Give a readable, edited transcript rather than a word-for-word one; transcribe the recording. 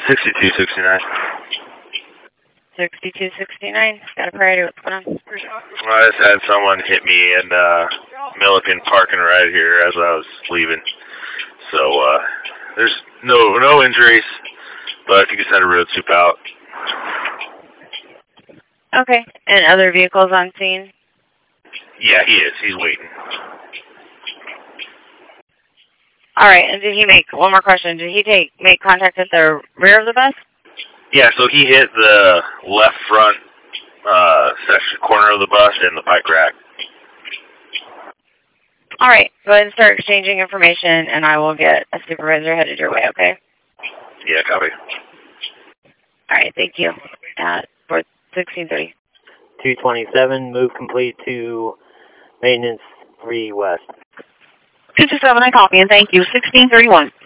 6269. 6269. Got a priority. What's going on? I just had someone hit me in Milliken parking right here as I was leaving. So there's no injuries, but if you could send a road soup out. Okay. And other vehicles on scene? Yeah, he is. He's waiting. All right. And did he make, one more question, did he make contact at the rear of the bus? Yeah, so he hit the left front section corner of the bus and the bike rack. All right. Go ahead and start exchanging information, and I will get a supervisor headed your way, okay? Yeah, copy. All right. Thank you. For 1630. 227, move complete to maintenance 3 west. 227, I copy, and thank you. 1631.